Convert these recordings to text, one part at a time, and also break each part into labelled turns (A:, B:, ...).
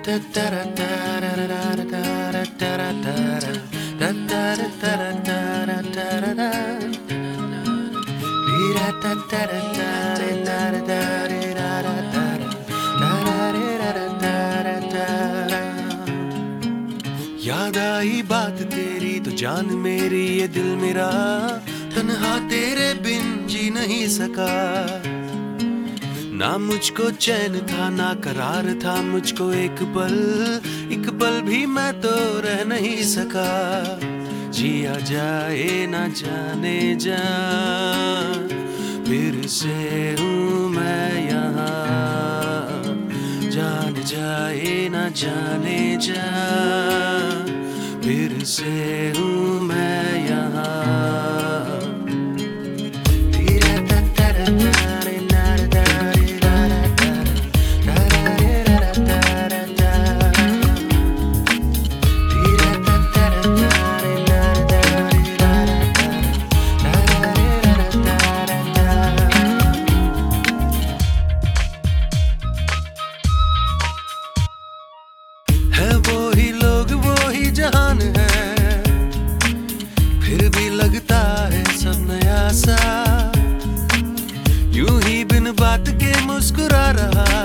A: याद आई बात तेरी तो जान मेरी ये दिल मेरा तन्हा तेरे बिन जी नहीं सका। ना मुझको चैन था ना करार था मुझको एक पल भी मैं तो रह नहीं सका। जिया जाए ना जाने जा फिर से हूँ मैं यहाँ। जान जाए ना जाने जा फिर से हूँ मैं यहाँ। है वो ही लोग वो ही जहान है फिर भी लगता है सब नया सा। यूं ही बिन बात के मुस्कुरा रहा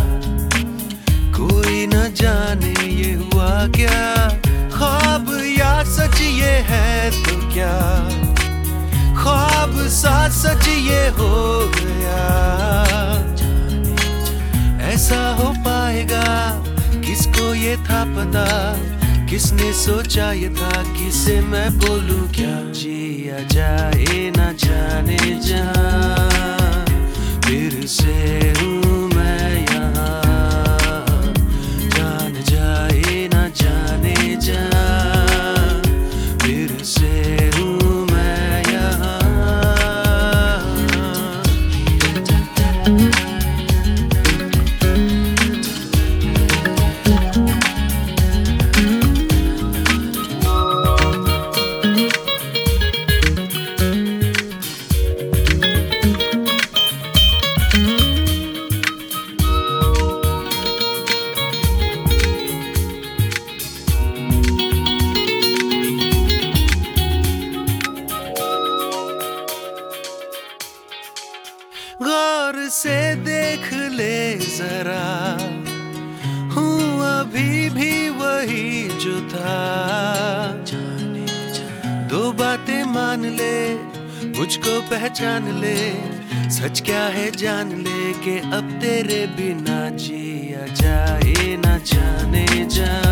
A: कोई न जाने ये हुआ क्या। ख्वाब या सच ये है तो क्या ख्वाब सा सच ये हो गया। ऐसा हो पाएगा किसको ये था पता किसने सोचा ये था किसे मैं बोलूं क्या। जिया जाए ना जाने जा फिर से हूँ मैं यहाँ। जान जाए ना जाने जा फिर से हूँ मैं यहाँ। गौर से देख ले जरा हूँ अभी भी वही जो था। दो बातें मान ले मुझको पहचान ले सच क्या है जान ले कि अब तेरे बिना जिया जाए ना जाने जा।